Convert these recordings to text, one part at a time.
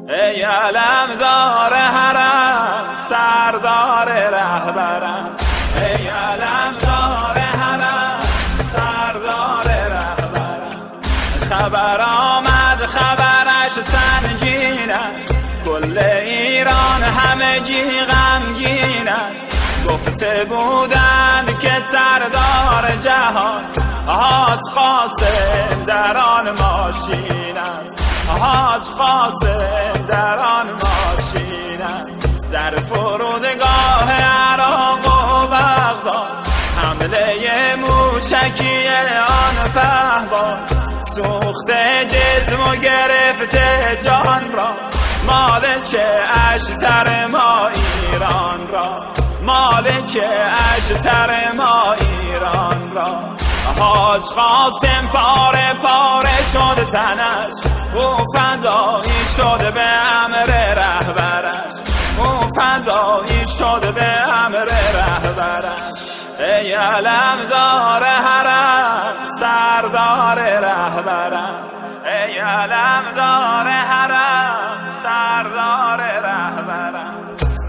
ای علمدار حرم سردار رهبرم، ای علمدار حرم سردار رهبرم. خبر آمد خبرش سنگین است، کل ایران همگی غمگین است. گفته بودند که سردار جهان حاج قاسم در آن ماشین است، حاج قاسم در آن ماشین است. در فرودگاه عراق و بغداد حمله موشکی آن پهباد، سوخته جسم و گرفته جان را، مالک اشتر ما ایران را، مالک اشتر ما ایران را. حاج قاسم پاره پاره شد تنش، او فدایی شد به امر رهبرش، او فدایی شد به امر رهبرش. ای علمدار حرم سردار رهبرم، ای علمدار حرم سردار رهبرم.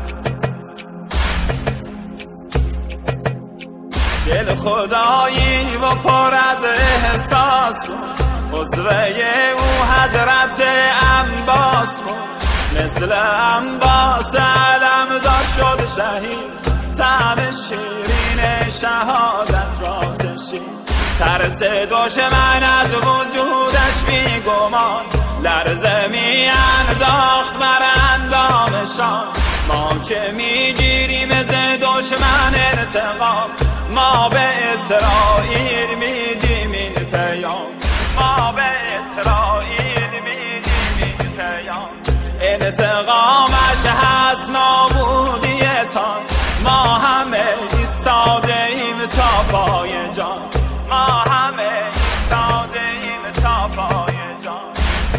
دل خدایی و پر از احساس بود، عضوه او حضرت عباس بود. مثل عباس علمدار شد شهید، طعم شیرین شهادت را چشید. ترس دشمن از وجودش بی گمان، لرزه می انداخت بر اندامشان. ما که می گیریم ز دشمن انتقام، ما به اسرائیل میدیم این پیام، ما به اسرائیل میدیم این پیام. انتقامش هست نابودیتان، ما همه ایستاده ایم تا پای جان، ما همه ایستاده ایم تا پای جان.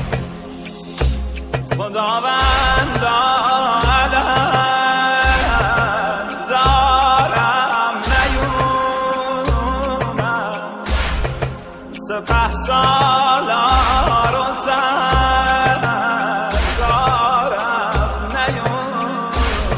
خداوندا سپهسالار و سردارم نیومد.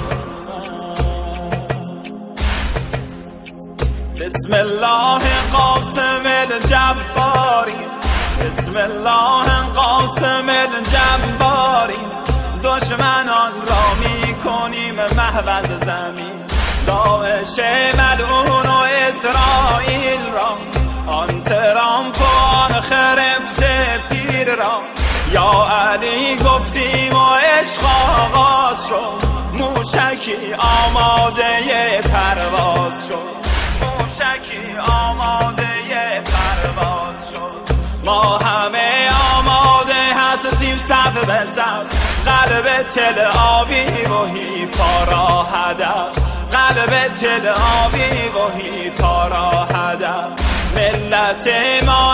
بسم الله قاسم الجباری، بسم الله قاسم الجباری. دشمنان را می کنیم محو از زمین، داعش ملعون و اسرائیل را، آن ترامپ و آن خرفته پیر را. یا علی گفتیم و عشق آغاز شد، موشکی آماده پرواز شد، موشکی آماده پرواز شد. ما همه آماده هستیم صف به صف، قلب تل آبی و حیفا را هدف، قلب تل آبی و حیفا را هدف. ملت ما